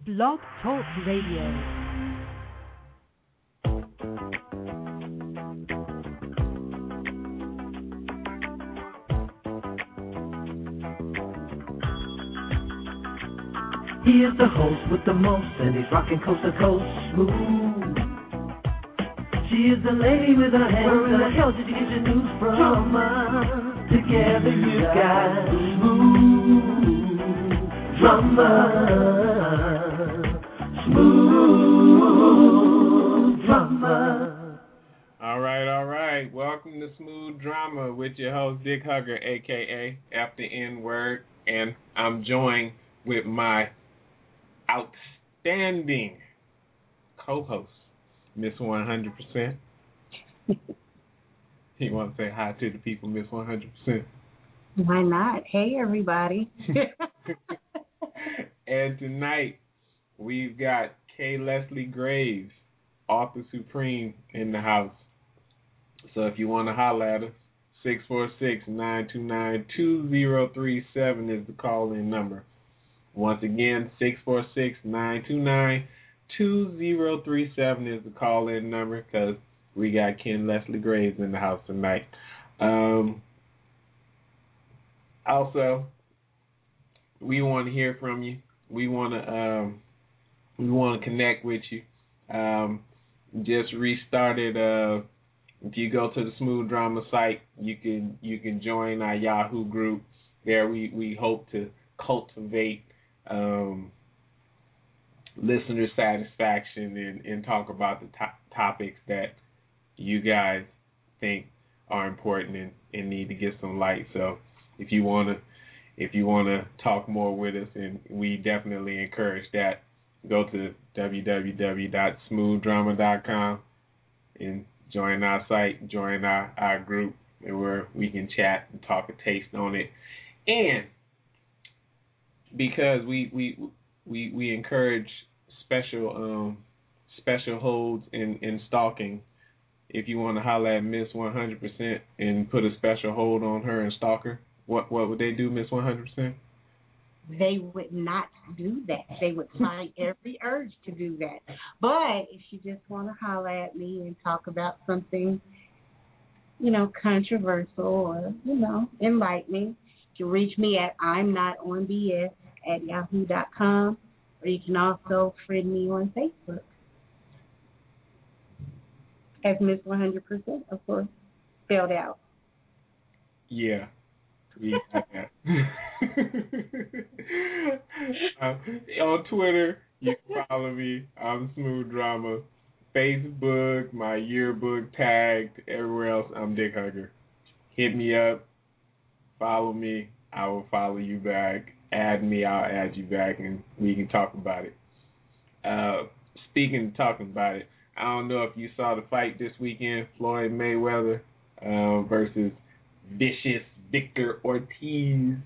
Blog Talk Radio. He is the host with the most, and he's rocking coast to coast smooth. She is the lady with her hands. Where in the hell did you get your news from? Drama. Together you got smooth drama. Smooth drama. All right. Welcome to Smooth Drama with your host, Dick Hugger, a.k.a. After N-Word. And I'm joined with my outstanding co-host, Miss 100%. You want to say hi to the people, Miss 100%? Why not? Hey, everybody. And tonight, we've got K. Leslie Graves, author supreme, in the house. So if you want to holler at us, 646-929-2037 is the call-in number. Once again, 646-929-2037 is the call-in number, because we got Ken Leslie Graves in the house tonight. Also, we want to hear from you. We want to connect with you. Just restarted. If you go to the Smooth Drama site, you can join our Yahoo group. There, we hope to cultivate listener satisfaction and talk about the topics that you guys think are important and need to get some light. So if you wanna talk more with us, and we definitely encourage that, go to www.smoothdrama.com and join our site, join our group, where we can chat and talk a taste on it. And because we encourage special holds in stalking, if you want to holler at Miss 100% and put a special hold on her and stalk her, what would they do, Miss 100%? They would not do that. They would find every urge to do that. But if you just want to holler at me and talk about something, controversial or, enlightening, you can reach me at imnotonbs@yahoo.com, or you can also friend me on Facebook as Miss 100%, of course, spelled out. Yeah. We got that. On Twitter, you can follow me. I'm Smooth Drama. Facebook, my yearbook tagged. Everywhere else, I'm Dick Hugger. Hit me up. Follow me. I will follow you back. Add me. I'll add you back, and we can talk about it. Speaking of talking about it, I don't know if you saw the fight this weekend, Floyd Mayweather versus vicious Victor Ortiz.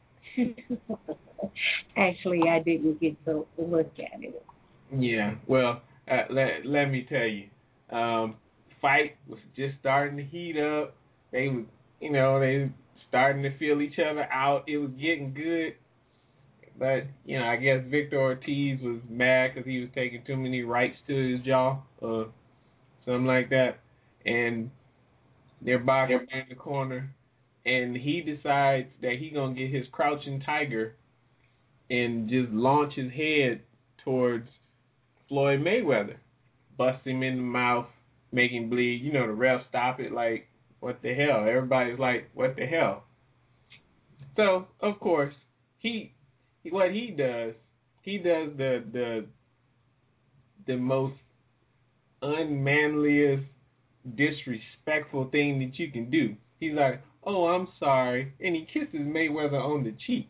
Actually, I didn't get to look at it. Yeah, well, let me tell you, fight was just starting to heat up. They was, they starting to feel each other out. It was getting good, but I guess Victor Ortiz was mad because he was taking too many rights to his jaw, or something like that, and they're boxing in the corner. And he decides that he's going to get his crouching tiger and just launch his head towards Floyd Mayweather. Bust him in the mouth, make him bleed. The refs stop it like, what the hell? Everybody's like, what the hell? So, of course, what he does the most unmanliest, disrespectful thing that you can do. He's like, oh, I'm sorry. And he kisses Mayweather on the cheek.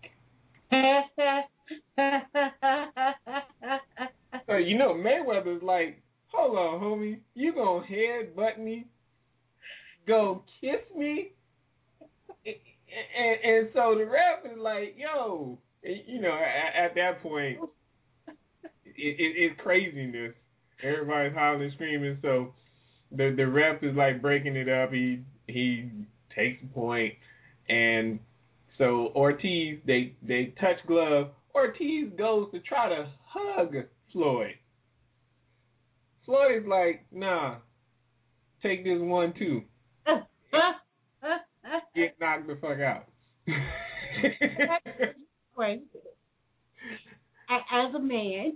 So, Mayweather's like, hold on, homie. You gonna headbutt me? Go kiss me? And so the ref is like, yo. At that point, it's craziness. Everybody's hollering, screaming. So the ref is like breaking it up. He takes a point, So Ortiz, they touch glove. Ortiz goes to try to hug Floyd. Floyd's like, nah, take this one too. Get knocked the fuck out. Wait. As a man,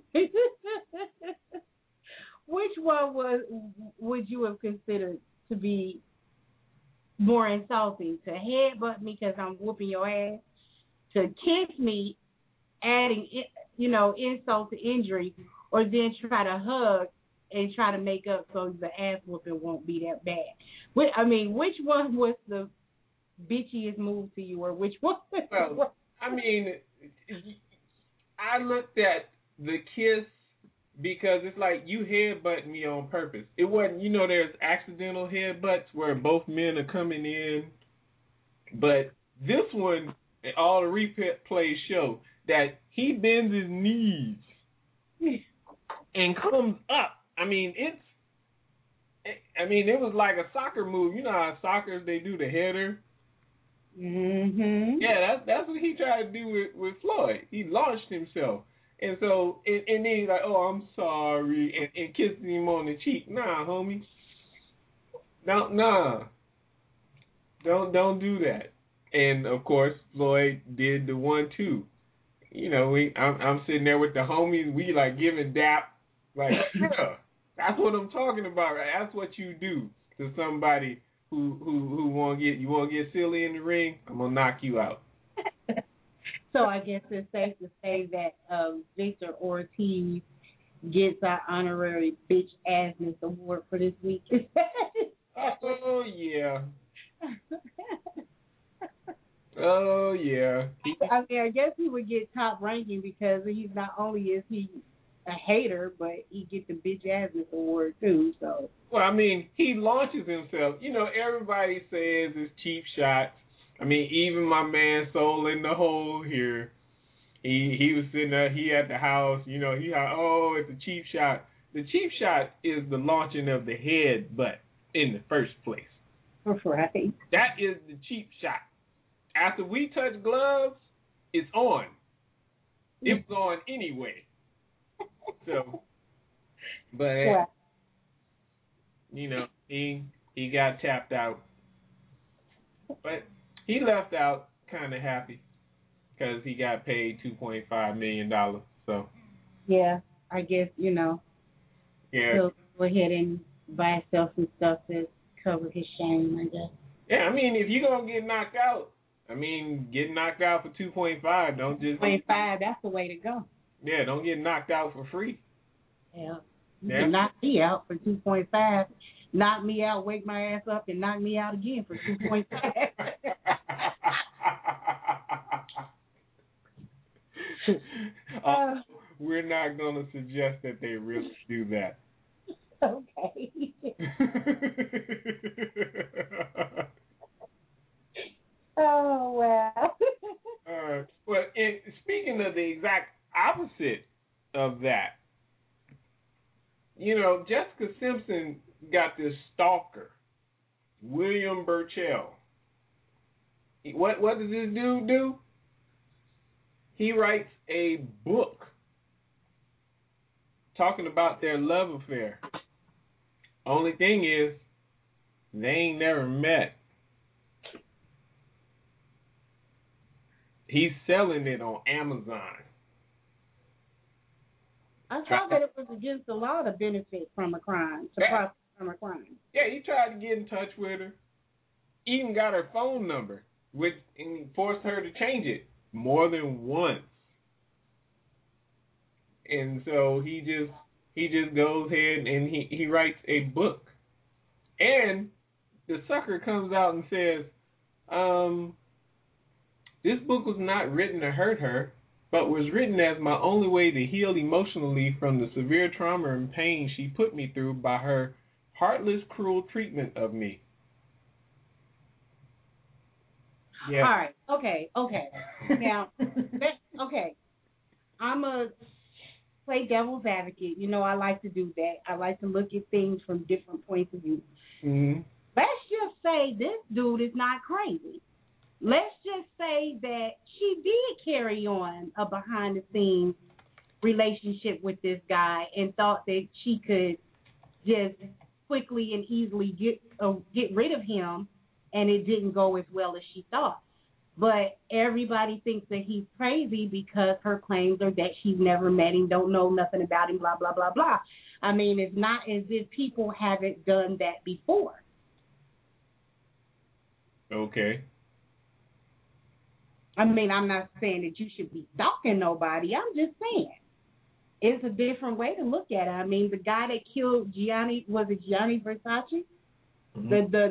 which one would you have considered to be more insulting? To headbutt me because I'm whooping your ass, to kiss me, adding insult to injury, or then try to hug and try to make up so the ass whooping won't be that bad? Which one was the bitchiest move to you, or which one? Well, I mean, I looked at the kiss because it's like you headbutting me on purpose. It wasn't, there's accidental headbutts where both men are coming in, but this one, all the replays show that he bends his knees and comes up. I mean, it was like a soccer move. You know how soccer they do the header. Mm-hmm. Yeah, that's what he tried to do with Floyd. He launched himself, and so and then he's like, "Oh, I'm sorry," and kissing him on the cheek. Nah, homie. Don't do that. And of course, Floyd did the 1-2. I'm sitting there with the homies. We like giving dap, like, yeah, that's what I'm talking about, right? That's what you do to somebody who want to get silly in the ring. I'm gonna knock you out. So I guess it's safe to say that Victor Ortiz gets our honorary bitch assness award for this week. Oh yeah. Oh yeah. I guess he would get top ranking because he's not only is he a hater, but he gets the bitch assness award too. So. Well, I mean, he launches himself. Everybody says it's cheap shots. I mean, even my man Soul in the Hole here, he was sitting there, he at the house, it's a cheap shot. The cheap shot is the launching of the head butt in the first place. Right. That is the cheap shot. After we touch gloves, it's on. It's on anyway. So, but he got tapped out, but he left out kind of happy because he got paid $2.5 million. So yeah, I guess yeah, he'll go ahead and buy himself some stuff to cover his shame, I guess. Yeah, I mean, if you're gonna get knocked out, get knocked out for 2.5. Don't just 2.5. That's the way to go. Yeah, don't get knocked out for free. Yeah. You can knock me out for 2.5. Knock me out, wake my ass up, and knock me out again for 2.5. We're not going to suggest that they really do that. Okay. Oh, well. Well, speaking of the exact opposite of that, Jessica Simpson got this stalker, William Burchell. What does this dude do? He writes a book talking about their love affair. Only thing is, they ain't never met. He's selling it on Amazon. I thought that it was against the law to benefit from a crime, to profit from a crime. Yeah, he tried to get in touch with her. Even got her phone number, and forced her to change it more than once. And so he just goes ahead and he writes a book. And the sucker comes out and says, this book was not written to hurt her, but was written as my only way to heal emotionally from the severe trauma and pain she put me through by her heartless, cruel treatment of me. Yeah. All right. Okay. Now, okay. I'm a play devil's advocate. I like to do that. I like to look at things from different points of view. Mm-hmm. Let's just say this dude is not crazy. Let's just say that she did carry on a behind-the-scenes relationship with this guy and thought that she could just quickly and easily get rid of him, and it didn't go as well as she thought. But everybody thinks that he's crazy because her claims are that she's never met him, don't know nothing about him, blah, blah, blah, blah. I mean, it's not as if people haven't done that before. Okay. I mean, I'm not saying that you should be stalking nobody. I'm just saying it's a different way to look at it. I mean, the guy that killed Gianni, was it Gianni Versace? Mm-hmm.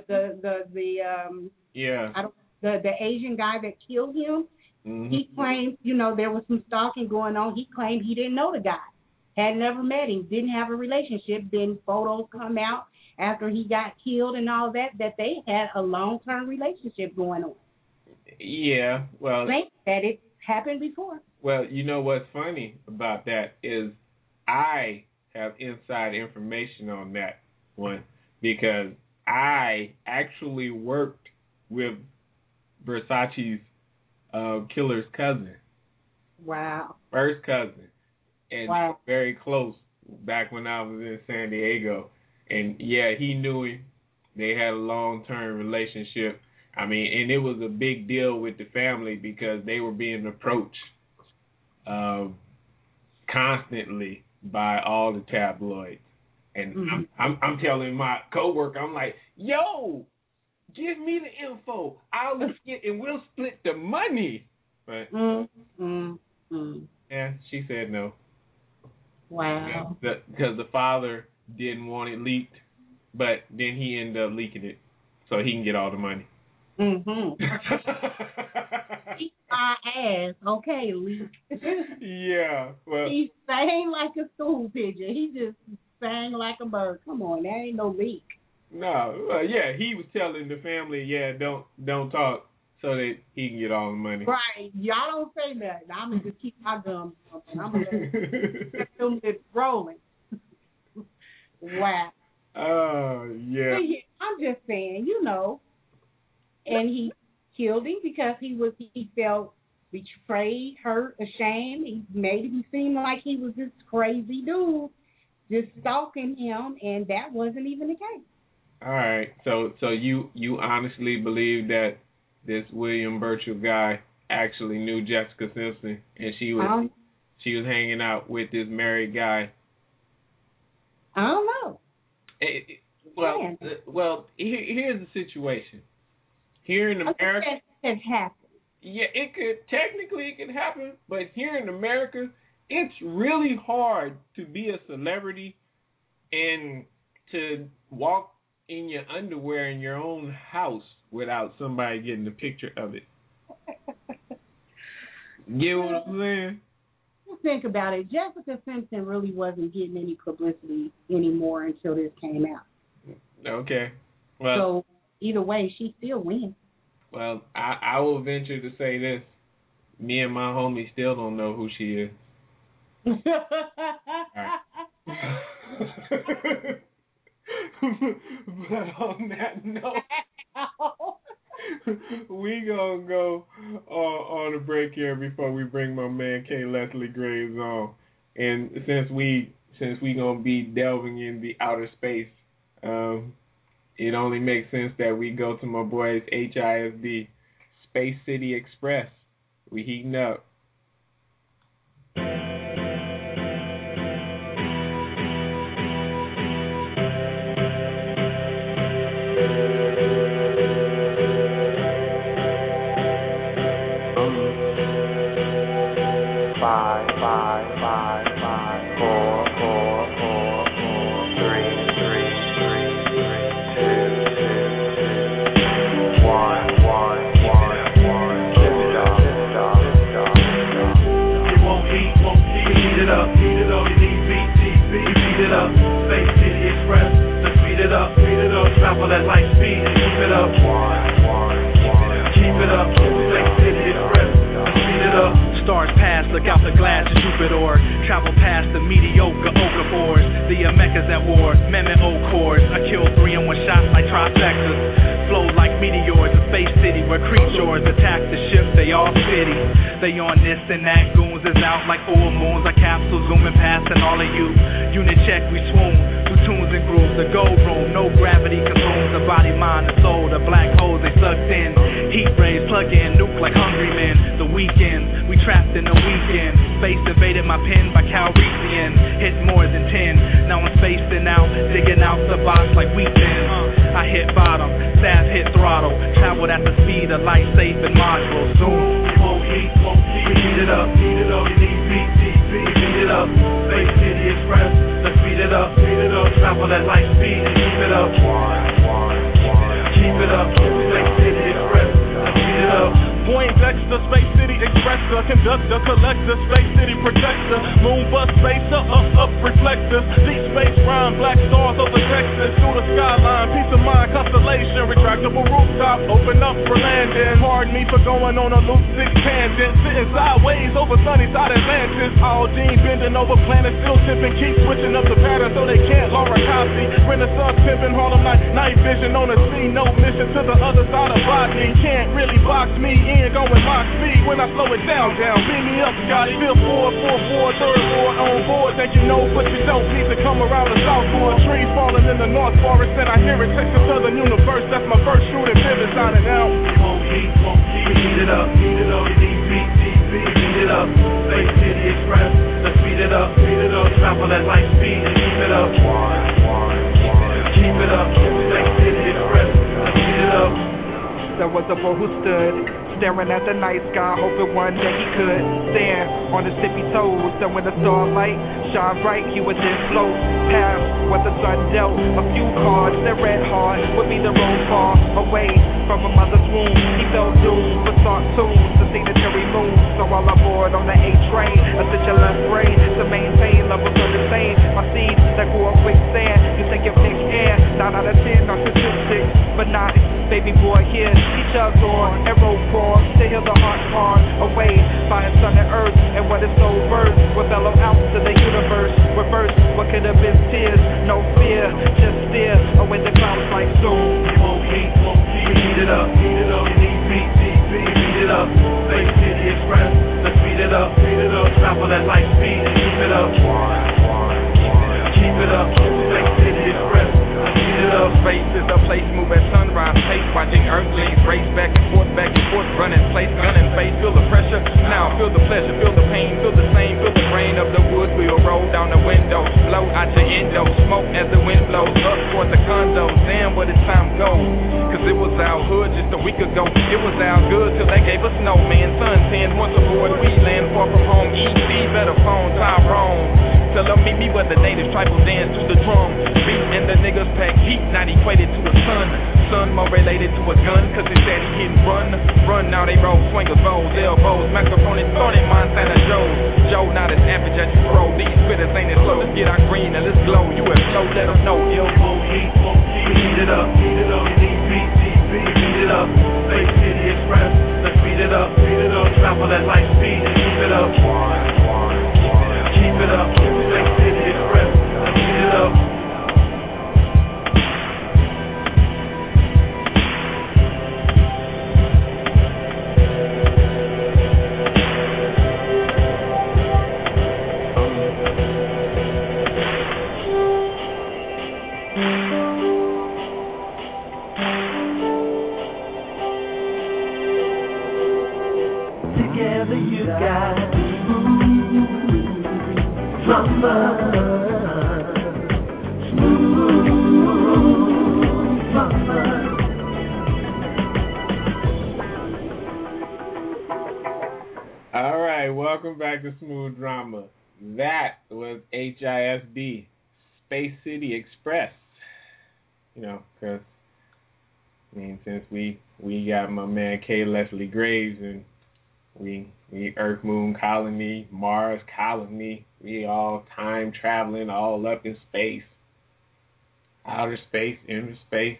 The Asian guy that killed him. Mm-hmm. He claimed, there was some stalking going on. He claimed he didn't know the guy, had never met him, didn't have a relationship. Then photos come out after he got killed and all that they had a long-term relationship going on. Yeah, well, that it happened before. Well, you know what's funny about that is I have inside information on that one because I actually worked with Versace's killer's cousin. Wow. First cousin. And wow. Very close back when I was in San Diego. And, yeah, he knew him. They had a long-term relationship. I mean, and it was a big deal with the family because they were being approached constantly by all the tabloids. And mm-hmm. I'm telling my coworker, I'm like, yo, give me the info. We'll split the money. But yeah, she said no. Wow. Because the father didn't want it leaked, but then he ended up leaking it so he can get all the money. Mm-hmm. Eat my ass, okay, leak. Yeah, well. He sang like a stool pigeon. He just sang like a bird. Come on, there ain't no leak. No, yeah, he was telling the family, don't talk so that he can get all the money. Right, y'all don't say that. I'm gonna just keep my gums open. I'm gonna let them get rolling. Wow. Oh, yeah. I'm just saying, and he killed him because he felt betrayed, hurt, ashamed. He made him seem like he was this crazy dude just stalking him, and that wasn't even the case. All right, so you honestly believe that this William Burchell guy actually knew Jessica Simpson, and she was hanging out with this married guy? I don't know. Well, here's the situation. Here in America, it happened. Yeah, it could happen, but here in America, it's really hard to be a celebrity and to walk in your underwear in your own house without somebody getting a picture of it. Get what I'm saying? Think about it. Jessica Simpson really wasn't getting any publicity anymore until this came out. Okay. Well, so either way, she still wins. Well, I will venture to say this. Me and my homie still don't know who she is. Right. But on that note, we gonna go on a break here before we bring my man K. Leslie Graves on. And since we gonna be delving in the outer space, it only makes sense that we go to my boys HISD, Space City Express. We heating up. Travel at light speed and keep it up. Keep it up. Space City Express. Speed it up. Stars pass, look out the glass of Jupiter. Travel past the mediocre Okafors. The Meccas at war, Mehmet O chords. I killed 3 in one shot like trifectas. flow like meteors. A space city where creatures attack the ship, they all city. They on this and that, goons is out like full moons, like capsules zooming past and all of you. Unit check, we swoon through tunes and grooves. The gold room, no gravity consumes the body, mind, the soul. The black holes they sucked in. Heat rays plug in, nuke like hungry men. The weekends, we trapped in the weekend. Space invaded my pen by Calrissian. Hit more than 10. Now I'm spacing out, digging out the box like wheat tins. I hit bottom, staff hit throttle. Traveled at the speed of light, safe and modular. Zoom. We heat it up, we need BTV, heat it up. Space City Express, let's speed it up. Travel at light speed, keep it up. Keep it up, Space City Express, let's speed it up. Poindexter, Space City Expressor, conductor, collector, Space City protector, moon bus spacer, up reflectors, deep space rhyme, black stars over Texas, through the skyline, peace of mind, constellation, retractable rooftop, open up for landing. Pardon me for going on a loop 6 tangent, sitting sideways over sunny side Atlantis, all Gene bending over planets, still tipping, keep switching up the pattern so they can't Laura copy. Renaissance pimping, Harlem night vision on the sea, no mission to the other side of botany, can't really box me in. Going my speed when I slow it down. Beat me up, Scotty. Feel 444, third floor on board. Think you know, but you don't need to come around the southboard. Trees falling in the North Forest, and I hear it takes the Southern Universe. That's my first shooting pivot signing out. We heat it up. We need BTV, heat it up. Space City Express, let's speed it up. Travel at light speed, keep it up. Keep it up. Space City Express, let's speed it up. There was a boy who stood staring at the night sky, hoping one day he could stand on his tippy toes. And when the starlight shine bright, he would then float past what the sun dealt. A few cards that read hard would be the road far away from a mother's womb. He felt doomed for start tunes to see the cherry moon. So all aboard on the A train, assist your left brain to maintain levels of the same. My seeds that grew up quicksand, you think you pick air. 9 out of 10 are statistics, but not baby boy here. He chugs on and roll for to heal the heart hard away by his sun and earth. And what is so verse will bellow out to the universe. Reverse what could have been tears, no fear, just steer away the clouds like zoom. We heat it up. We need BTV, heat it up. Space City Express, let's speed it up. Travel at light speed, keep it up. Keep it up. Space City Express, let's speed it up. Space is a place moving sunrise pace, watching earthlings race back and forth, running place, gunning face. Feel the pressure, now feel the pleasure, feel the pain, feel the same, feel the grain of the wood wheel roll down the window, blow out your endo, smoke as the wind blows up towards the condos. Damn, where did time go? Cause it was our hood just a week ago. It was our good till they gave us no man. Suntans once aboard, we land far from home. EC better phone Tyrone. Tell them meet me where the natives tribal dance to the drum beat, and the niggas pack heat, not equated to the sun. Sun more related to a gun, cause his daddy hit and run, now they roll swingers, bows, elbows, macaroni, thorny, Montana Joe, not as average as you throw. These critters ain't as slow, let's get our green and let's glow. You have slow, let them know, yo. We heat it up. We need BTV, heat it up. Space City Express, let's speed it up. Travel at light speed, keep it up. Keep it up. Space City Express, let's speed it up. Together you got smooth drama, smooth drama. All right, welcome back to Smooth Drama. That was HISD, Space City Express. You know, because, I mean, since we got my man K. Leslie Graves, and we Earth Moon Colony, Mars Colony, we all time traveling, all up in space, outer space, inner space.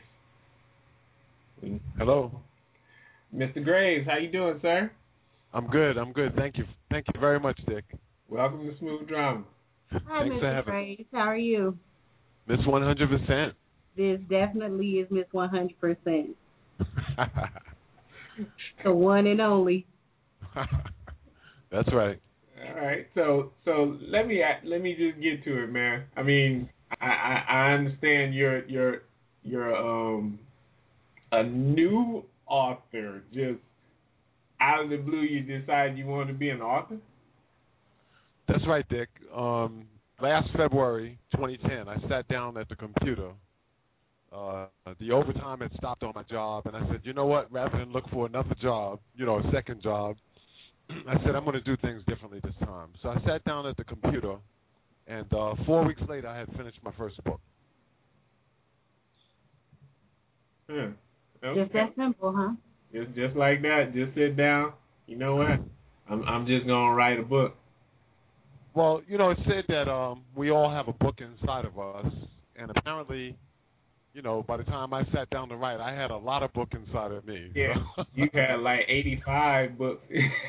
Hello. Mr. Graves, how you doing, sir? I'm good. Thank you very much, Dick. Welcome to Smooth Drama. Hi, Thanks for Mr. having Graves. How are you? Miss 100%. This definitely is Miss 100%. The one and only. That's right. All right. So let me just get to it, man. I mean, I understand you're a new author. Just out of the blue, you decide you want to be an author? That's right, Dick. Last February 2010, I sat down at the computer. The overtime had stopped on my job, and I said, you know what? Rather than look for another job, a second job, I said I'm going to do things differently this time. So I sat down at the computer, and 4 weeks later, I had finished my first book. Okay. Just that simple, huh? Just like that. Just sit down. You know what? I'm just gonna write a book. Well, it said that we all have a book inside of us, and apparently, by the time I sat down to write, I had a lot of book inside of me. Yeah, so. You had like 85 books.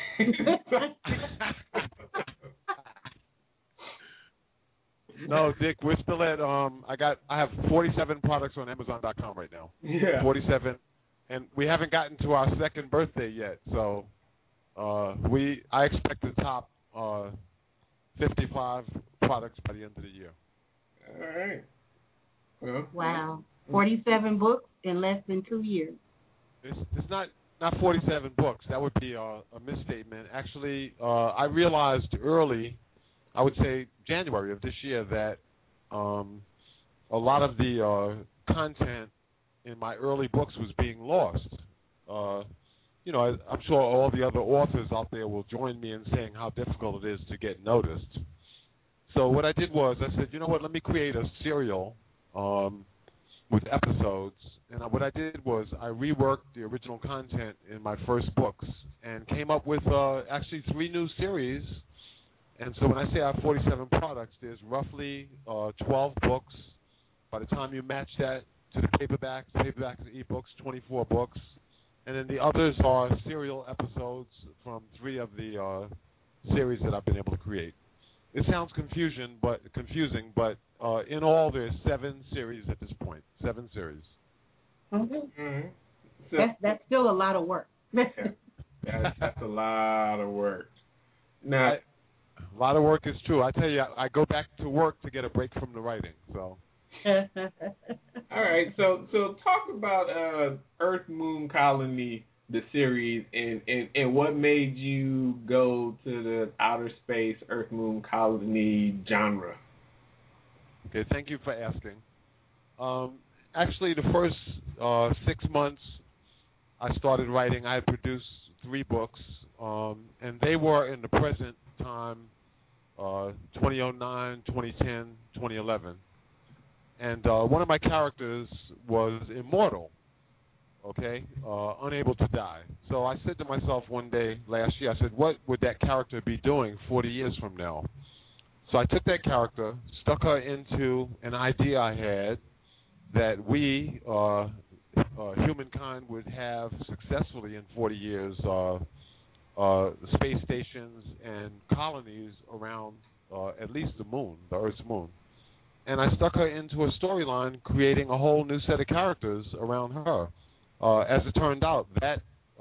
No, Dick, we're still at I have 47 products on Amazon.com right now. Yeah. 47, and we haven't gotten to our second birthday yet, so I expect to top 55 products by the end of the year. All right. Well, wow. 47 books in less than 2 years. It's not 47 books. That would be a misstatement. Actually, I realized early, I would say January of this year, that a lot of the content in my early books was being lost. I'm sure all the other authors out there will join me in saying how difficult it is to get noticed. So what I did was I said, you know what, let me create a serial with episodes. And what I did was I reworked the original content in my first books and came up with actually 3 new series. And so when I say I have 47 products, there's roughly 12 books. By the time you match that to the paperbacks and ebooks, 24 books. And then the others are serial episodes from 3 of the series that I've been able to create. It sounds confusing, but in all there's 7 series at this point. 7 series. Mm-hmm. Mm-hmm. So, that's still a lot of work. that's a lot of work. Now, a lot of work is true. I tell you, I go back to work to get a break from the writing. So. All right, so talk about Earth Moon Colony, the series, and what made you go to the outer space Earth Moon Colony genre. Okay, thank you for asking. Actually, the first 6 months I started writing, I had produced 3 books, and they were in the present time, 2009, 2010, 2011. And one of my characters was immortal, unable to die. So I said to myself one day last year, I said, what would that character be doing 40 years from now? So I took that character, stuck her into an idea I had that we, humankind, would have successfully in 40 years space stations and colonies around at least the moon, the Earth's moon. And I stuck her into a storyline, creating a whole new set of characters around her. As it turned out, that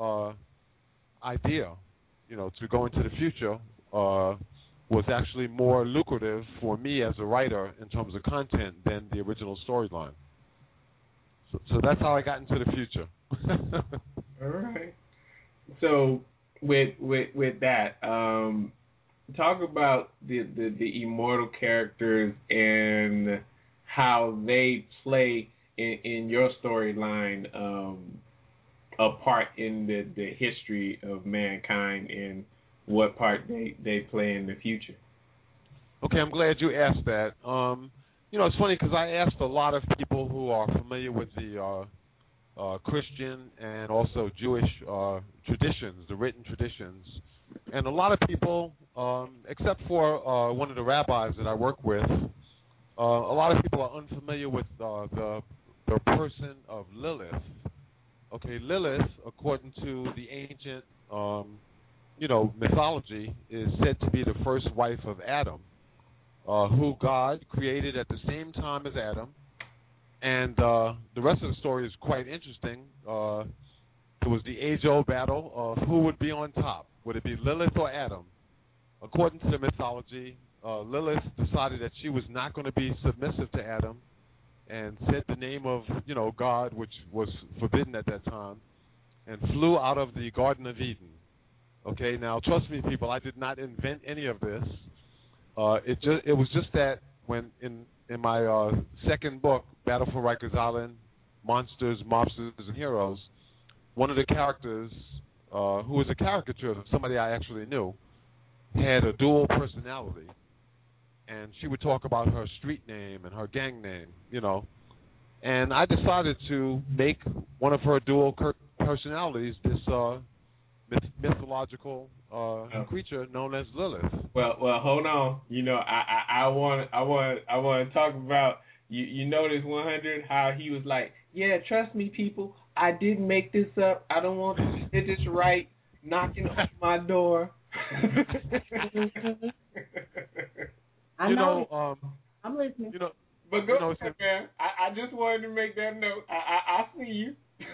idea, to go into the future, was actually more lucrative for me as a writer in terms of content than the original storyline. So that's how I got into the future. All right. So with that, talk about the immortal characters and how they play in your storyline a part in the history of mankind and what part they play in the future. Okay, I'm glad you asked that. It's funny because I asked a lot of people who are familiar with the Christian and also Jewish traditions, the written traditions. And a lot of people, except for one of the rabbis that I work with, a lot of people are unfamiliar with the person of Lilith. Okay, Lilith, according to the ancient, mythology, is said to be the first wife of Adam, who God created at the same time as Adam, And the rest of the story is quite interesting. It was the age-old battle of who would be on top. Would it be Lilith or Adam? According to the mythology, Lilith decided that she was not going to be submissive to Adam and said the name of, God, which was forbidden at that time, and flew out of the Garden of Eden. Okay, now trust me, people, I did not invent any of this. It was just that when in my second book, Battle for Rikers Island, Monsters, Mobsters, and Heroes, one of the characters, who was a caricature of somebody I actually knew, had a dual personality. And she would talk about her street name and her gang name, And I decided to make one of her dual personalities this mythological creature known as Lilith. Well, hold on. I want to talk about you notice 100 how he was like, yeah, trust me, people, I didn't make this up. I don't want to get this right. Knocking on my door. I know. I'm listening. But go ahead, man. I just wanted to make that note. I see you.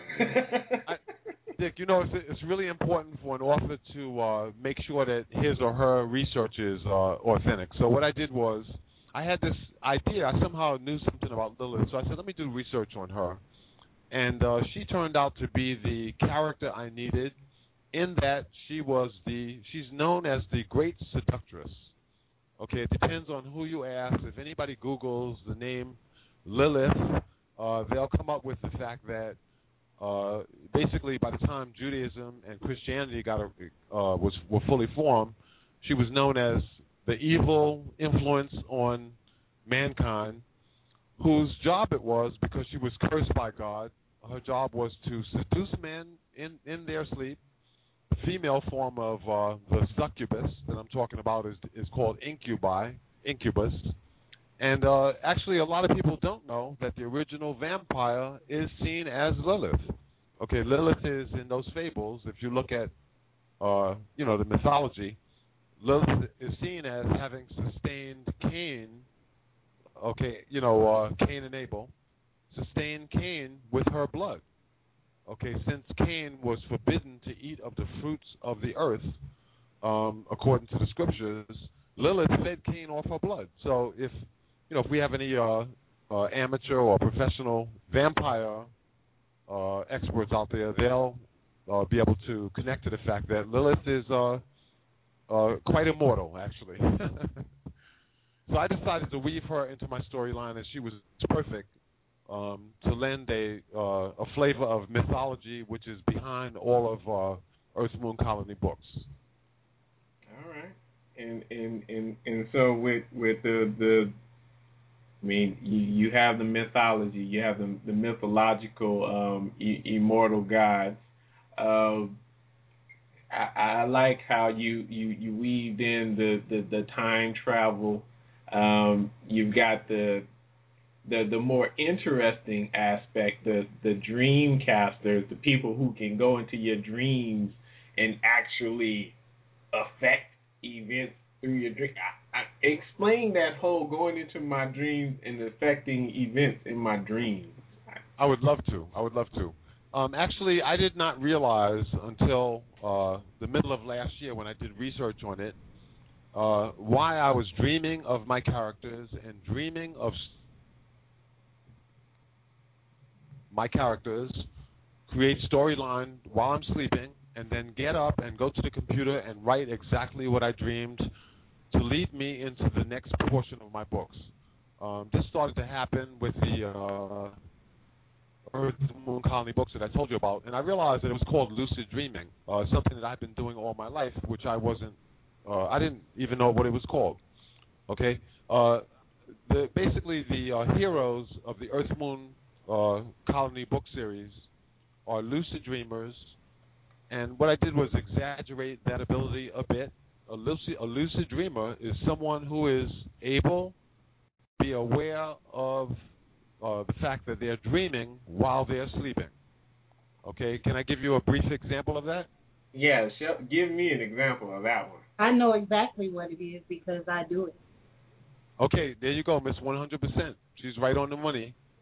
Dick, it's really important for an author to make sure that his or her research is authentic. So what I did was I had this idea. I somehow knew something about Lilith, so I said, let me do research on her. And she turned out to be the character I needed in that she's known as the Great Seductress. Okay, it depends on who you ask. If anybody Googles the name Lilith, they'll come up with the fact that basically by the time Judaism and Christianity were fully formed, she was known as the evil influence on mankind, whose job it was, because she was cursed by God, her job was to seduce men in their sleep. The female form of the succubus that I'm talking about is called incubus. And actually a lot of people don't know that the original vampire is seen as Lilith. Okay, Lilith is in those fables. If you look at, the mythology, Lilith is seen as having sustained Cain, Cain and Abel, sustained Cain with her blood. Okay, since Cain was forbidden to eat of the fruits of the earth, according to the scriptures, Lilith fed Cain off her blood. So if we have any amateur or professional vampire experts out there, they'll be able to connect to the fact that Lilith is quite immortal, actually. So I decided to weave her into my storyline, and she was perfect to lend a flavor of mythology, which is behind all of Earth Moon Colony books. All right, and so with you have the mythology, you have the mythological immortal gods. I like how you weaved in the time travel. You've got the more interesting aspect, the dream casters, the people who can go into your dreams and actually affect events through your dream. Explain that whole going into my dreams and affecting events in my dreams. I would love to. Actually, I did not realize until the middle of last year when I did research on it why I was dreaming of my characters and dreaming of my characters, create storyline while I'm sleeping, and then get up and go to the computer and write exactly what I dreamed to lead me into the next portion of my books. This started to happen with the Earth Moon Colony books that I told you about, and I realized that it was called lucid dreaming, something that I've been doing all my life, which I didn't even know what it was called. Okay, basically the heroes of the Earth Moon Colony book series are lucid dreamers, and what I did was exaggerate that ability a bit. A lucid dreamer is someone who is able to be aware of the fact that they're dreaming while they're sleeping. Okay, can I give you a brief example of that? Yeah, give me an example of that one. I know exactly what it is because I do it. Okay, there you go, Miss 100%. She's right on the money.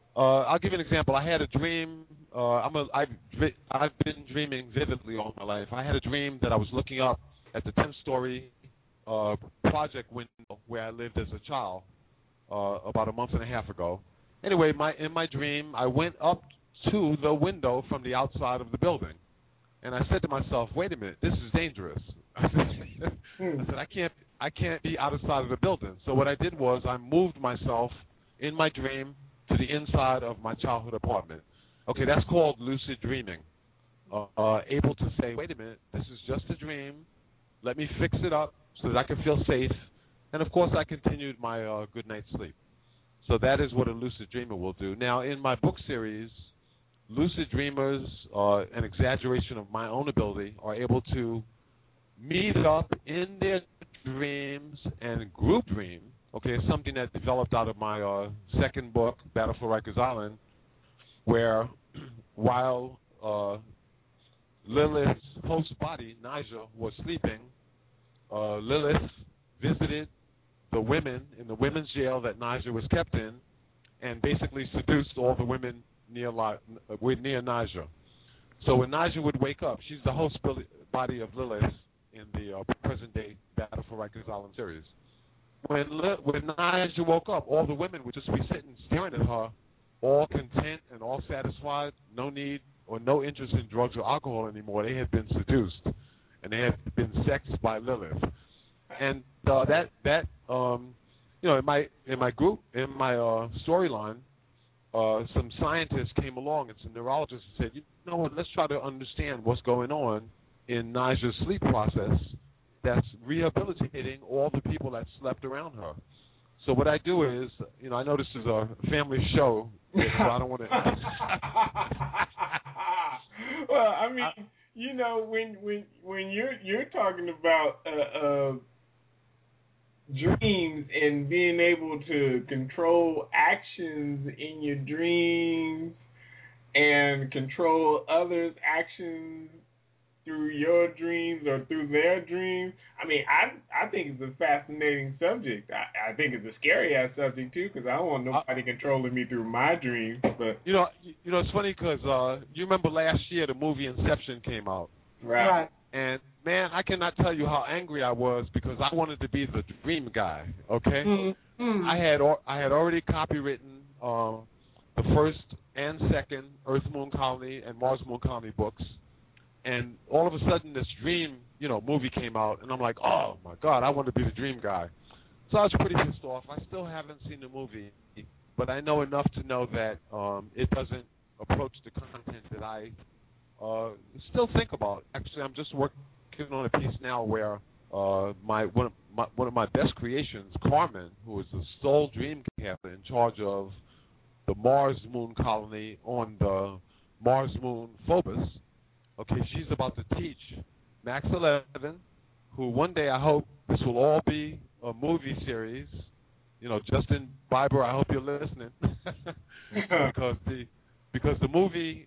I'll give you an example. I had a dream. I've been dreaming vividly all my life. I had a dream that I was looking up at the 10-story project window where I lived as a child about a month and a half ago. Anyway, in my dream, I went up to the window from the outside of the building, and I said to myself, "Wait a minute, this is dangerous." I said, "I can't be outside of the building." So what I did was I moved myself in my dream to the inside of my childhood apartment. Okay, that's called lucid dreaming. Able to say, "Wait a minute, this is just a dream. Let me fix it up so that I can feel safe." And of course, I continued my good night's sleep. So that is what a lucid dreamer will do. Now, in my book series, lucid dreamers, an exaggeration of my own ability, are able to meet up in their dreams and group dream. Okay, it's something that developed out of my second book, Battle for Rikers Island, where while Lilith's host body, Naja, was sleeping, Lilith visited the women in the women's jail that Naja was kept in, and basically seduced all the women near Naja. So when Naja would wake up, she's the host body of Lilith in the present-day Battle for Rikers Island series. When Naja woke up, all the women would just be sitting staring at her, all content and all satisfied, no need or no interest in drugs or alcohol anymore. They had been seduced, and they had been sexed by Lilith. And in my group, in my storyline, some scientists came along and some neurologists said, "You know what? Let's try to understand what's going on in Naja's sleep process that's rehabilitating all the people that slept around her." So what I do is, I know this is a family show, so I don't want to. Well, I mean, when you're talking about dreams and being able to control actions in your dreams and control others' actions through your dreams or through their dreams, I mean, I think it's a fascinating subject. I think it's a scary-ass subject, too, because I don't want nobody controlling me through my dreams. But it's funny because you remember last year the movie Inception came out. Right. And, man, I cannot tell you how angry I was because I wanted to be the dream guy, okay? Mm-hmm. I had already copywritten the first and second Earth, Moon, Colony and Mars, Moon, Colony books. And all of a sudden this dream, movie came out, and I'm like, oh, my God, I want to be the dream guy. So I was pretty pissed off. I still haven't seen the movie, but I know enough to know that it doesn't approach the content that I still think about. Actually, I'm just working on a piece now where one of my best creations, Carmen, who is the sole dreamcaster in charge of the Mars Moon colony on the Mars Moon Phobos. Okay, she's about to teach Max 11, who one day I hope this will all be a movie series. Justin Bieber, I hope you're listening, because the movie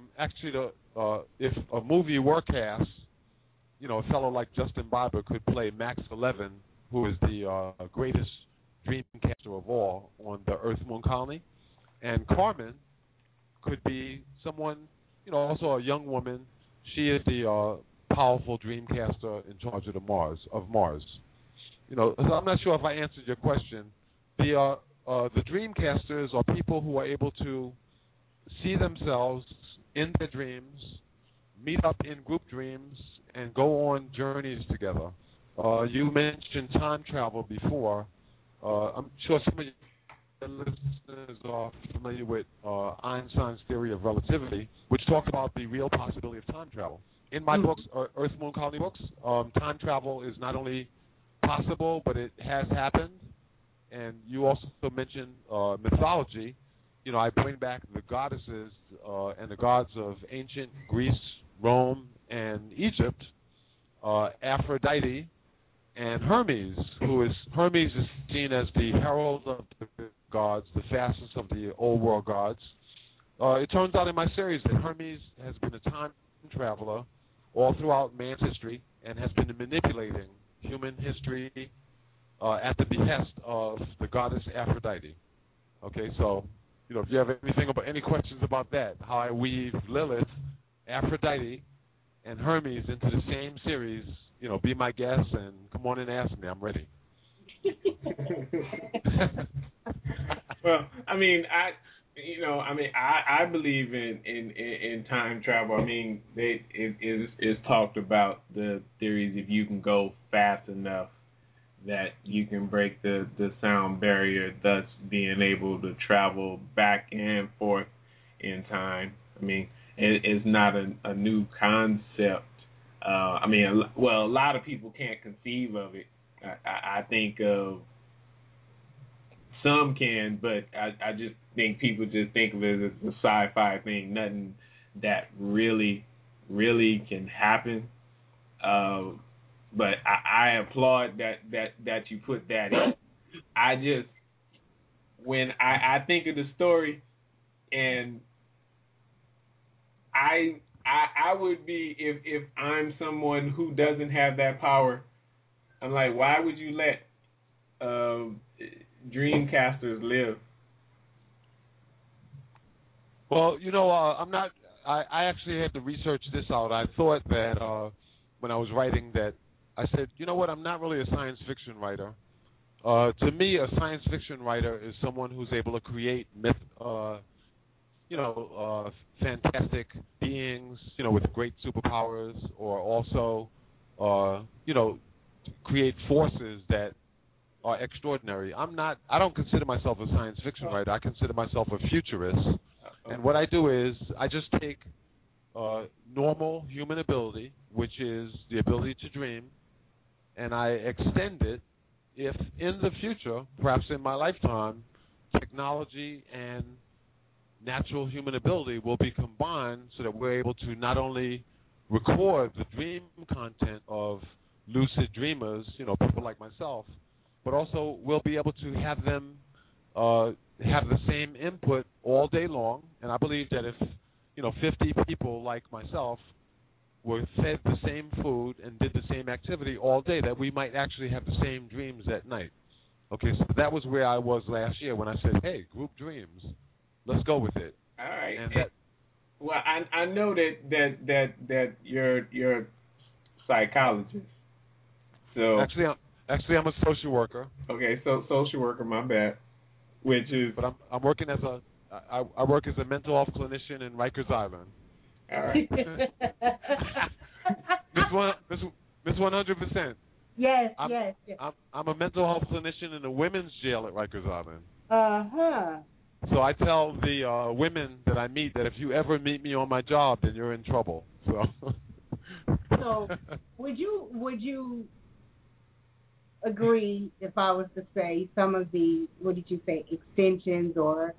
if a movie were cast, a fellow like Justin Bieber could play Max 11, who is the greatest dreamcaster of all on the Earth Moon colony, and Carmen could be someone, also a young woman. She is the powerful dreamcaster in charge of Mars. So I'm not sure if I answered your question. The dreamcasters are people who are able to see themselves in their dreams, meet up in group dreams, and go on journeys together. You mentioned time travel before. I'm sure some of your listeners are familiar with Einstein's theory of relativity, which talks about the real possibility of time travel. In my books, Earth, Moon, Colony books, time travel is not only possible, but it has happened. And you also mentioned mythology. I bring back the goddesses and the gods of ancient Greece, Rome, and Egypt, Aphrodite, and Hermes, Hermes is seen as the herald of the gods, the fastest of the old world gods. It turns out in my series that Hermes has been a time traveler all throughout man's history and has been manipulating human history at the behest of the goddess Aphrodite. Okay, so if you have any questions about that, how I weave Lilith, Aphrodite, and Hermes into the same series, be my guest and come on and ask me. I'm ready. Well, I believe in time travel. I mean, it's talked about the theories if you can go fast enough that you can break the sound barrier, thus being able to travel back and forth in time. I mean, it's not a new concept. A lot of people can't conceive of it. I think of some can, but I just think people just think of it as a sci-fi thing, nothing that really, really can happen. But I applaud that you put that in. When I think of the story, and I would be, if I'm someone who doesn't have that power, I'm like, why would you let Dreamcasters live? Well, I'm not. I actually had to research this out. I thought that when I was writing that, I said, you know what? I'm not really a science fiction writer. To me, a science fiction writer is someone who's able to create fantastic beings, with great superpowers, or also, create forces that are extraordinary. I don't consider myself a science fiction writer. I consider myself a futurist. And what I do is I just take normal human ability, which is the ability to dream, and I extend it if in the future, perhaps in my lifetime, technology and natural human ability will be combined so that we're able to not only record the dream content of lucid dreamers, people like myself, but also we'll be able to have them have the same input all day long. And I believe that if 50 people like myself were fed the same food and did the same activity all day, that we might actually have the same dreams at night. Okay, so that was where I was last year when I said, hey, group dreams, let's go with it. All right. And that, well, I know that you're a psychologist. So actually I'm a social worker. Okay, so social worker, my bad. Which is, but I'm working as I work as a mental health clinician in Rikers Island. All right. Miss 100%. Yes. I'm a mental health clinician in a women's jail at Rikers Island. Uh-huh. So I tell the women that I meet that if you ever meet me on my job, then you're in trouble. So would you agree if I was to say some of the, extensions or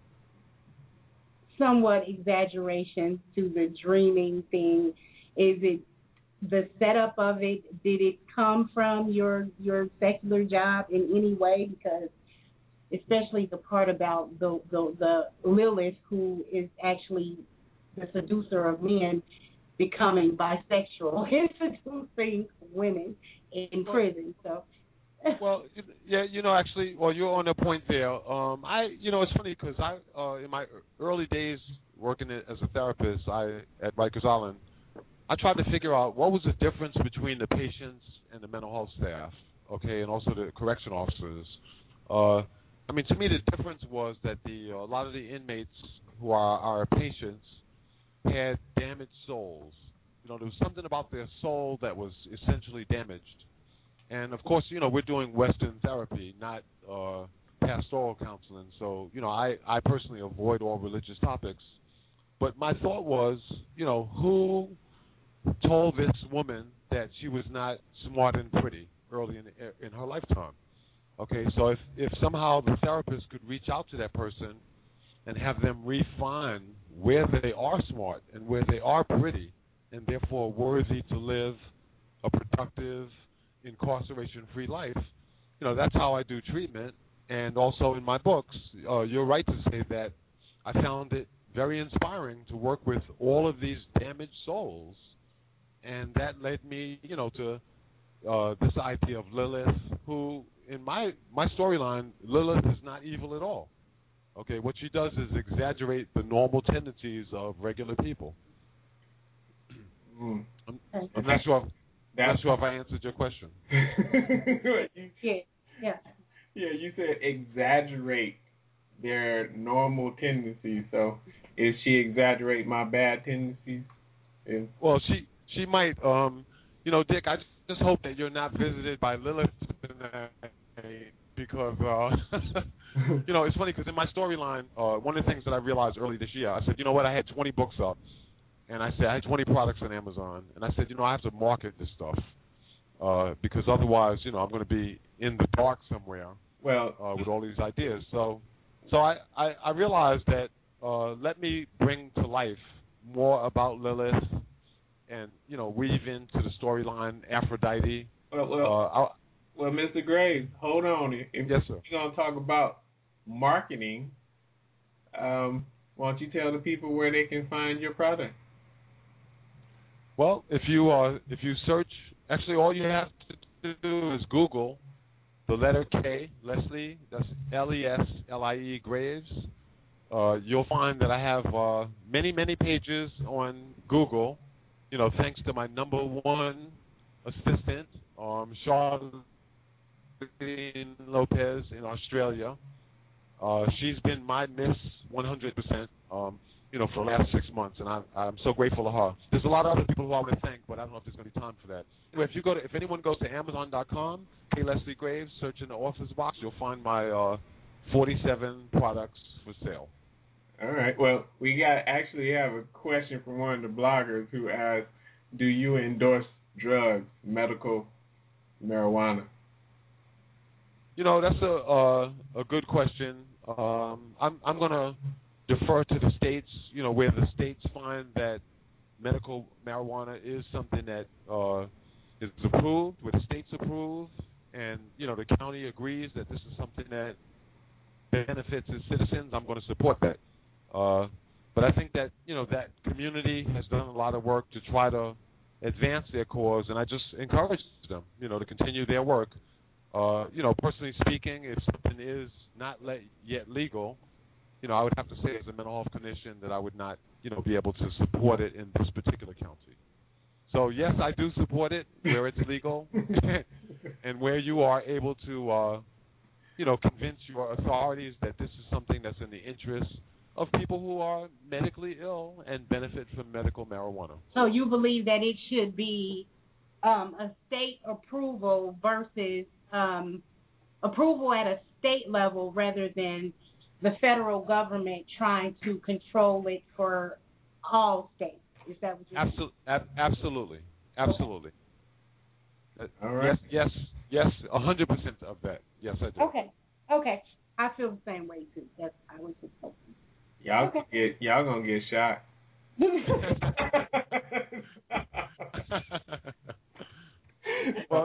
somewhat exaggerations to the dreaming thing? Is it the setup of it? Did it come from your secular job in any way? Because especially the part about the Lilith, who is actually the seducer of men, becoming bisexual and seducing women in prison. So. Well, yeah, actually, you're on a point there. It's funny because in my early days working as a therapist, at Rikers Island, I tried to figure out what was the difference between the patients and the mental health staff, okay, and also the correction officers. To me, the difference was that a lot of the inmates who are our patients had damaged souls. There was something about their soul that was essentially damaged. And, of course, we're doing Western therapy, not pastoral counseling. So, I personally avoid all religious topics. But my thought was, who told this woman that she was not smart and pretty early in her lifetime? Okay, so if somehow the therapist could reach out to that person and have them refine where they are smart and where they are pretty and therefore worthy to live a productive, incarceration-free life, that's how I do treatment. And also in my books, you're right to say that I found it very inspiring to work with all of these damaged souls. And that led me, to this idea of Lilith, who, in my storyline, Lilith is not evil at all. Okay, what she does is exaggerate the normal tendencies of regular people. I'm not sure. Not sure if I answered your question. Yeah. You said exaggerate their normal tendencies. So, if she exaggerate my bad tendencies, well, she might. Dick, I just hope that you're not visited by Lilith tonight, because it's funny because in my storyline, one of the things that I realized early this year, I said, you know what, I had 20 books up, and I said I had 20 products on Amazon, and I said, I have to market this stuff. Because otherwise, I'm going to be in the dark somewhere with all these ideas. So I realized that let me bring to life more about Lilith and, weave into the storyline Aphrodite. Well, Mr. Graves, hold on. If yes, sir. You're going to talk about marketing, why don't you tell the people where they can find your product? Well, if you search, actually all you have to do is Google the letter K, Leslie, that's Leslie Graves. You'll find that I have many, many pages on Google, thanks to my number one assistant, Charlene Lopez in Australia. She's been my Miss 100%, for the last 6 months, and I'm so grateful to her. There's a lot of other people who I want to thank, but I don't know if there's going to be time for that. Anyway, if anyone goes to Amazon.com, K. Leslie Graves, search in the office box, you'll find my 47 products for sale. All right. Well, we actually have a question from one of the bloggers who asked, do you endorse drugs, medical marijuana? That's a good question. I'm going to defer to the states, where the states find that medical marijuana is something that is approved, where the states approve, and, the county agrees that this is something that benefits its citizens. I'm going to support that. But I think that, that community has done a lot of work to try to advance their cause, and I just encourage them, to continue their work. Personally speaking, if something is not yet legal, I would have to say as a mental health clinician that I would not, be able to support it in this particular county. So, yes, I do support it where it's legal and where you are able to, convince your authorities that this is something that's in the interest of people who are medically ill and benefit from medical marijuana. So you believe that it should be a state approval versus approval at a state level rather than the federal government trying to control it for all states. Is that what you're saying? Absolutely. Absolutely. All right. Yes, 100% of that. Yes, I do. Okay. I feel the same way too. That's I was just hoping. Y'all gonna get shot. Well,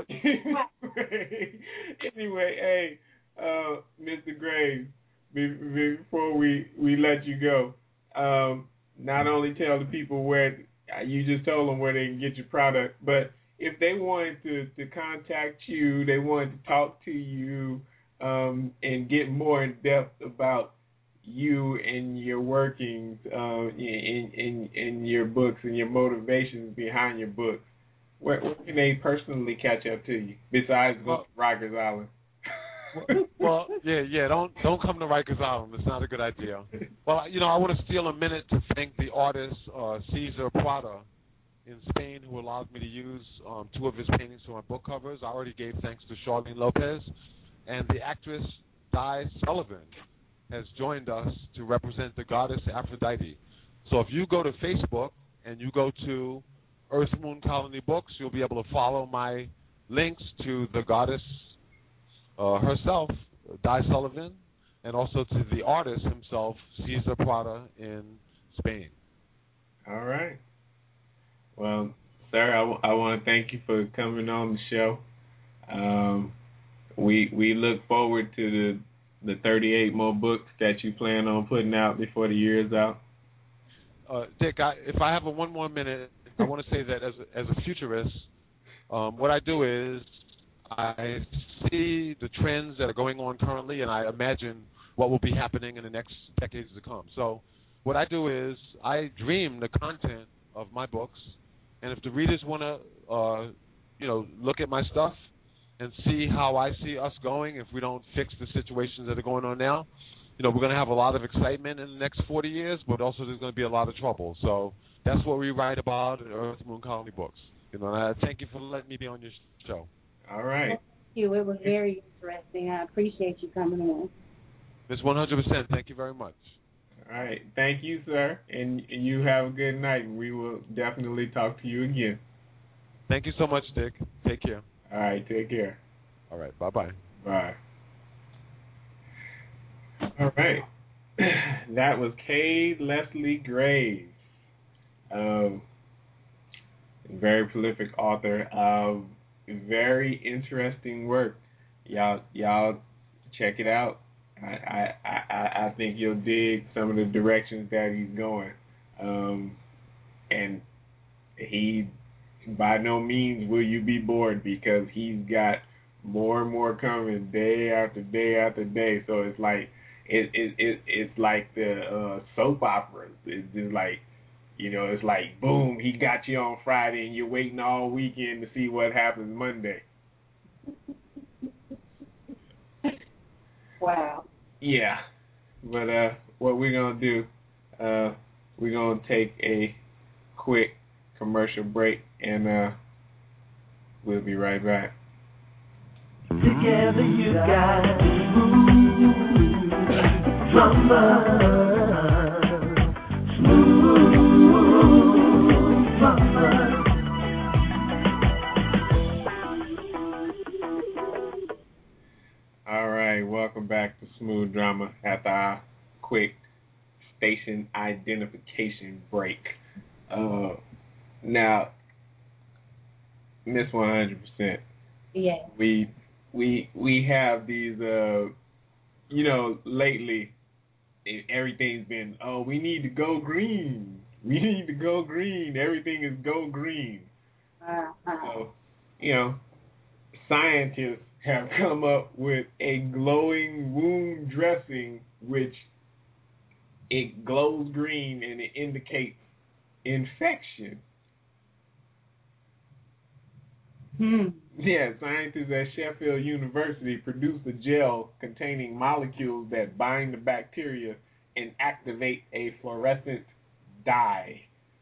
anyway, hey, Mr. Graves, before we let you go, not only tell the people where you just told them where they can get your product, but if they wanted to contact you, they wanted to talk to you, and get more in depth about you and your workings in your books and your motivations behind your books, where can they personally catch up to you besides going to Rikers Island? Well, yeah. Don't come to Rikers Island. It's not a good idea. Well, I want to steal a minute to thank the artist Cesar Prada in Spain, who allowed me to use 2 of his paintings for my book covers. I already gave thanks to Charlene Lopez, and the actress Di Sullivan has joined us to represent the goddess Aphrodite. So if you go to Facebook and you go to Earth Moon Colony Books, you'll be able to follow my links to the goddess herself, Di Sullivan, and also to the artist himself, Cesar Prada in Spain. All right. Well, sir, I want to thank you for coming on the show. We look forward to the 38 more books that you plan on putting out before the year is out. Dick, if I have one more minute, I want to say that as a futurist, what I do is I see the trends that are going on currently, and I imagine what will be happening in the next decades to come. So what I do is I dream the content of my books, and if the readers want to, look at my stuff and see how I see us going if we don't fix the situations that are going on now, we're going to have a lot of excitement in the next 40 years, but also there's going to be a lot of trouble. So that's what we write about in Earth Moon Colony Books. And I thank you for letting me be on your show. All right. Thank you. It was very interesting. I appreciate you coming on. It's 100%. Thank you very much. All right. Thank you, sir. And you have a good night. We will definitely talk to you again. Thank you so much, Dick. Take care. All right. Take care. All right. Bye-bye. Bye. All right. That was K. Leslie Graves. Very prolific author of very interesting work. Y'all check it out. I think you'll dig some of the directions that he's going. And he, by no means will you be bored, because he's got more and more coming day after day after day. So it's like it's like the soap operas. It's just like, it's like, boom, he got you on Friday and you're waiting all weekend to see what happens Monday. Wow. Yeah. But what we're going to do, we're going to take a quick commercial break, and we'll be right back. Together you got smooth drama. All right, welcome back to Smooth Drama after our quick station identification break. Now, Miss 100%. Yeah. We have these, lately everything's been, we need to go green. We need to go green. Everything is go green. So, scientists have come up with a glowing wound dressing, which it glows green and it indicates infection. Yeah, scientists at Sheffield University produced a gel containing molecules that bind the bacteria and activate a fluorescent dye.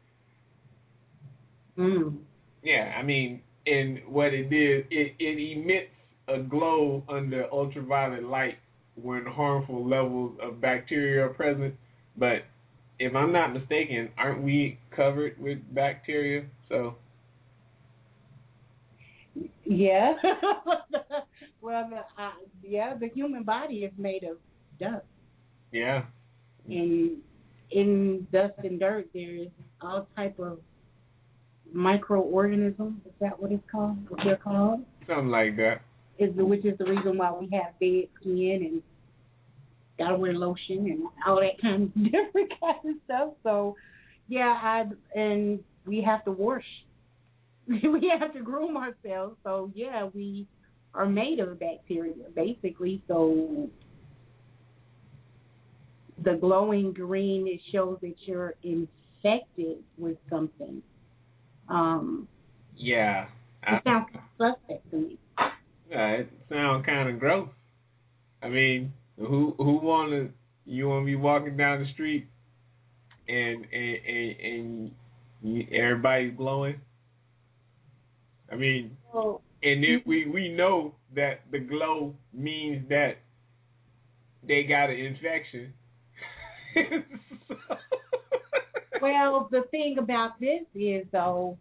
Yeah, I mean, and what it did, it emits a glow under ultraviolet light when harmful levels of bacteria are present. But if I'm not mistaken, aren't we covered with bacteria? So. Yeah. Well, the human body is made of dust. Yeah. And in dust and dirt, there's all type of microorganisms. Is that what it's called? What they're called? Something like that. Which is the reason why we have dead skin and gotta wear lotion and all that kind of different kind of stuff. So, yeah, and we have to wash. We have to groom ourselves. So, yeah, we are made of bacteria, basically. So, the glowing green, it shows that you're infected with something. Yeah. It sounds suspect to me. It sounds kind of gross. I mean, who you want to be walking down the street and everybody's glowing? I mean, and if we know that the glow means that they got an infection. Well, the thing about this is, though,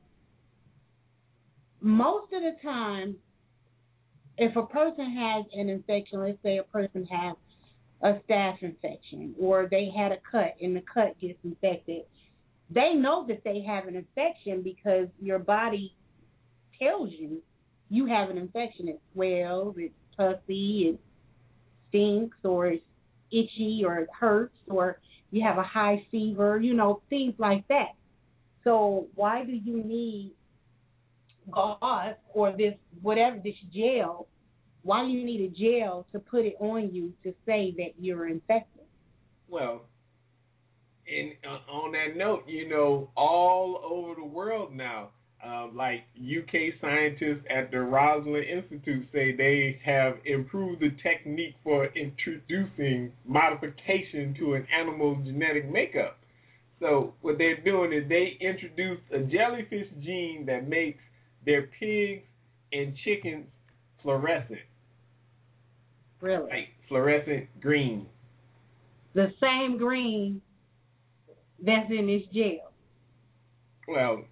most of the time, if a person has an infection, let's say a person has a staph infection, or they had a cut and the cut gets infected, they know that they have an infection because your body tells you you have an infection. It swells, it's pussy, it stinks, or it's itchy, or it hurts, or you have a high fever, things like that. So why do you need gauze or this gel Why do you need a gel to put it on you to say that you're infected? Well, and on that note, all over the world now, like UK scientists at the Rosalind Institute say they have improved the technique for introducing modification to an animal's genetic makeup. So what they're doing is they introduced a jellyfish gene that makes their pigs and chickens fluorescent. Really? Like fluorescent green. The same green that's in this gel. Well,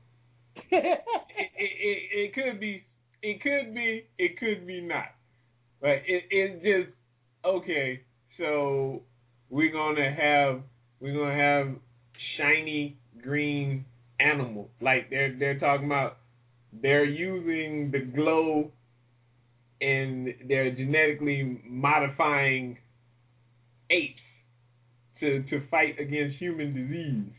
it could be, it could be not. But it's just okay. So we're gonna have shiny green animals. Like they're talking about, they're using the glow and they're genetically modifying apes to fight against human disease.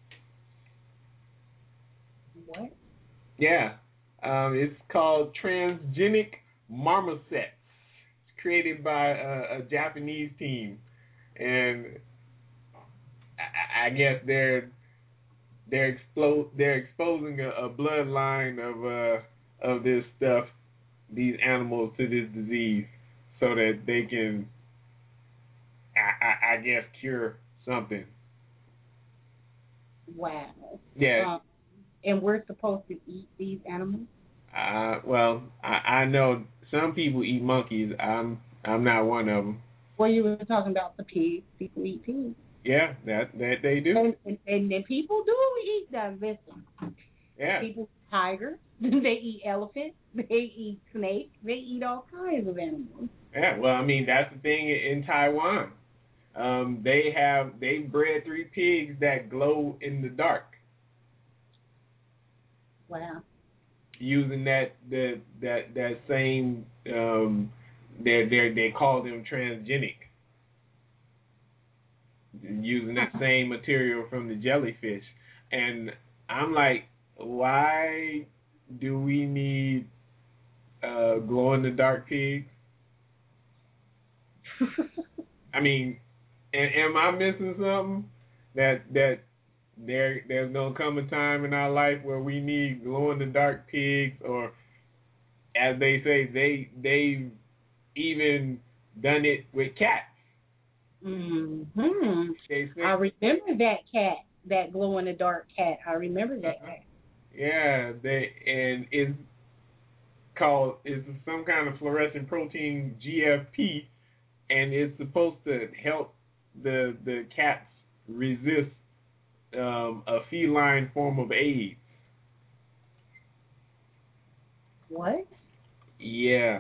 What? Yeah. It's called transgenic marmosets. It's created by a Japanese team, and I guess they're exposing a bloodline of this stuff, these animals, to this disease, so that they can, I guess, cure something. Wow. Yeah. And we're supposed to eat these animals? Well, I know some people eat monkeys. I'm not one of them. Well, you were talking about the pigs. People eat pigs. Yeah, that they do. And people do eat them. Listen. Yeah. People eat tigers. They eat elephants. They eat snakes. They eat all kinds of animals. Yeah. Well, I mean, that's the thing in Taiwan. They bred 3 pigs that glow in the dark. Wow. Using that same they call them transgenic. Using that same material from the jellyfish. And I'm like, why do we need glow in the dark pigs? I mean, am I missing something? That there's gonna come a time in our life where we need glow in the dark pigs, or as they say, they've even done it with cats. Mm-hmm. I remember that cat, that glow in the dark cat. I remember that cat. Yeah, it's some kind of fluorescent protein, GFP, and it's supposed to help the cats resist a feline form of AIDS. What? Yeah.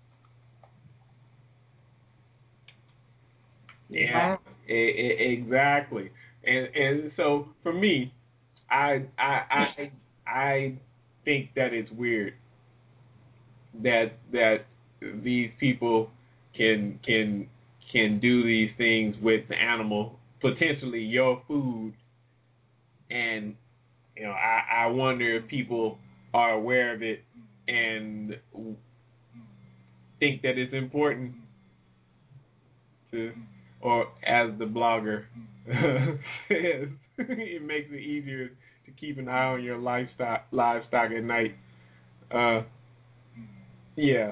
Yeah. Wow. Exactly. And so for me, I think that it's weird that these people can do these things with the animal, potentially your food. And I wonder if people are aware of it and think that it's important to, or as the blogger says, it makes it easier to keep an eye on your livestock at night. Yeah.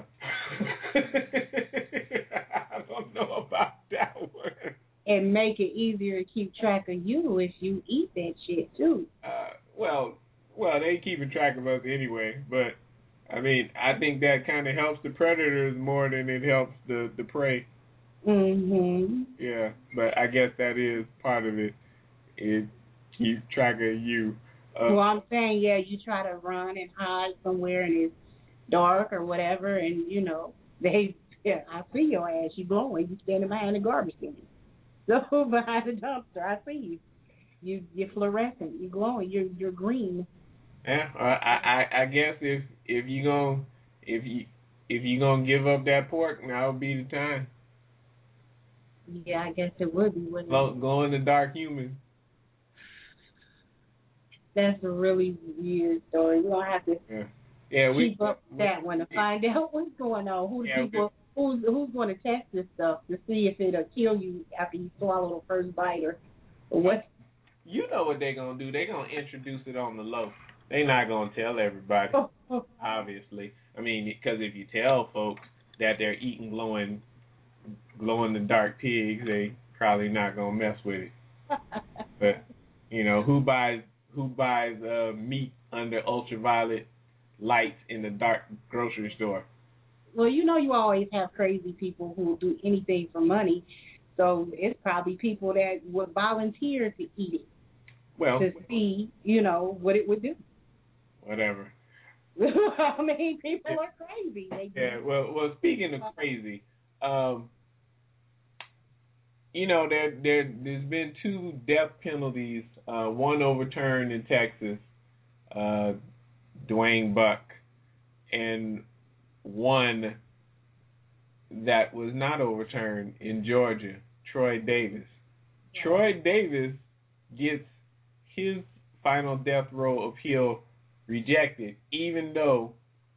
I don't know about that one. And make it easier to keep track of you if you eat that shit too. Well, they keeping track of us anyway. But I mean, I think that kind of helps the predators more than it helps the prey. Mhm. Yeah, but I guess that is part of it. It keeps track of you. Well, I'm saying, yeah, you try to run and hide somewhere and it's dark or whatever, and I see your ass. You glowing. You standing behind the garbage can. So behind the dumpster, I see you. You're fluorescent. You're glowing. You're green. Yeah, I guess if you gonna give up that pork, now would be the time. Yeah, I guess it would be. Wouldn't it? Glow in the dark human. That's a really weird story. We're gonna have to keep up that one to find out what's going on. Who the people who's going to test this stuff to see if it'll kill you after you swallow the first bite or what? You know what they're going to do. They're going to introduce it on the low. They're not going to tell everybody, obviously. I mean, because if you tell folks that they're eating glow-in-the-dark pigs, they probably not going to mess with it. But, you know, who buys meat under ultraviolet lights in the dark grocery store? Well, you know you always have crazy people who will do anything for money. So it's probably people that would volunteer to eat it. Well, to see, you know, what it would do. Whatever. I mean, people are crazy. Yeah. Well. Speaking of crazy, you know, there's been 2 death penalties. One overturned in Texas, Dwayne Buck, and one that was not overturned in Georgia, Troy Davis. Yeah. Troy Davis gets his final death row appeal rejected, even though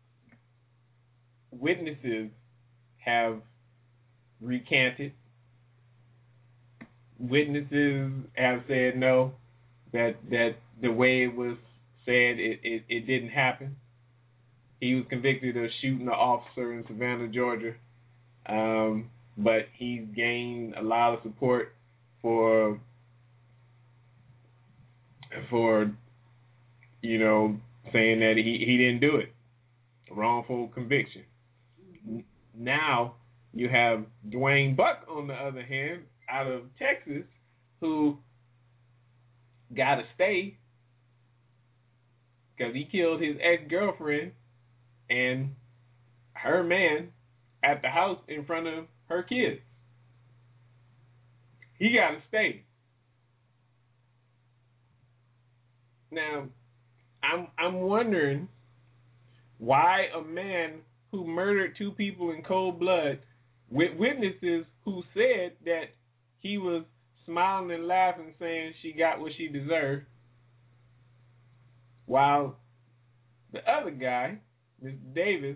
witnesses have recanted. Witnesses have said no, that the way it was said, it didn't happen. He was convicted of shooting an officer in Savannah, Georgia, but he's gained a lot of support for you know, saying that he didn't do it. Wrongful conviction. Now you have Dwayne Buck, on the other hand, out of Texas, who got to stay because he killed his ex-girlfriend and her man at the house in front of her kids. He got to stay. Now, I'm wondering why a man who murdered 2 people in cold blood, with witnesses who said that he was smiling and laughing, saying she got what she deserved, while the other guy, Mr. Davis,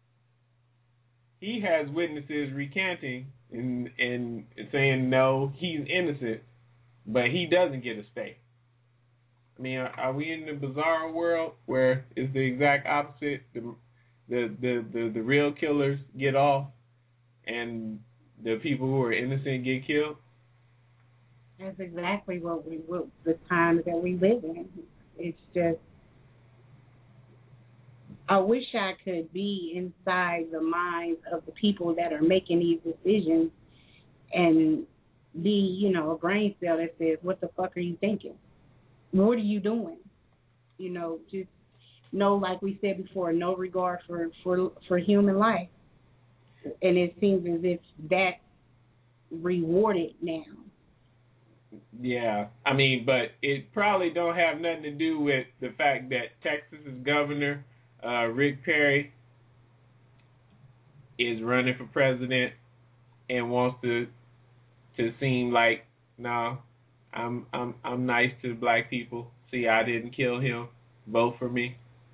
he has witnesses recanting and saying no, he's innocent, but he doesn't get a stay. I mean, are we in the bizarre world where it's the exact opposite? The real killers get off, and the people who are innocent get killed? That's exactly what the times that we live in. It's just, I wish I could be inside the minds of the people that are making these decisions and be, you know, a brain cell that says, what the fuck are you thinking? What are you doing? You know, just no, like we said before, no regard for human life. And it seems as if that's rewarded now. Yeah, I mean, but it probably don't have nothing to do with the fact that Texas's governor, Rick Perry, is running for president and wants to seem like, no, I'm nice to black people. See, I didn't kill him. Vote for me.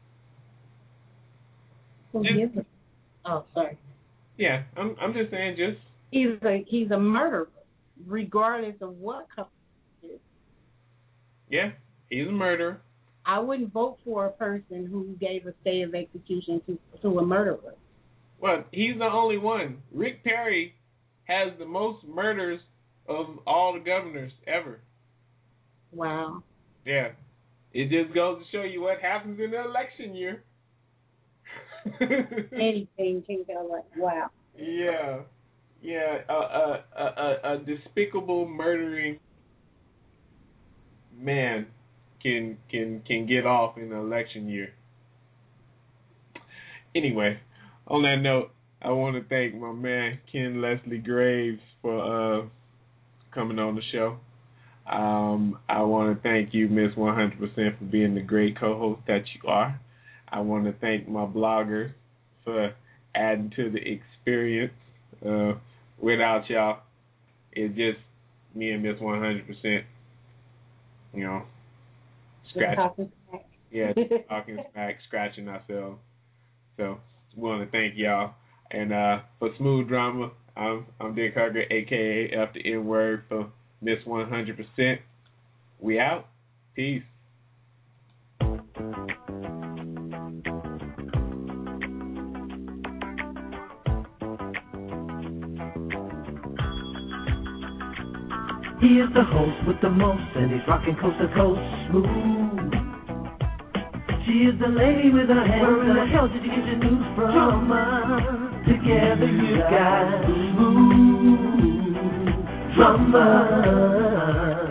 Oh, sorry. Yeah, I'm just saying, just he's a murderer, regardless of what color he is. Yeah, he's a murderer. I wouldn't vote for a person who gave a stay of execution to a murderer. Well, he's the only one. Rick Perry has the most murders of all the governors ever. Wow. Yeah. It just goes to show you what happens in the election year. Anything can go like, wow. Yeah. Yeah. A despicable murdering man can get off in the election year. Anyway, on that note, I want to thank my man Ken Leslie Graves for coming on the show. I want to thank you, Miss 100%, for being the great co-host that you are. I want to thank my bloggers for adding to the experience. Without y'all, it's just me and Miss 100%, you know, scratching. Yeah, talking smack, scratching ourselves. So we want to thank y'all. And for Smooth Drama, I'm Dick Hugger, a.k.a. F the N-word for Miss 100%. We out. Peace. He is the host with the most, and he's rocking coast to coast smooth. She is the lady with her hands. Where in the hell did you get your news from? Together you got smooth drama.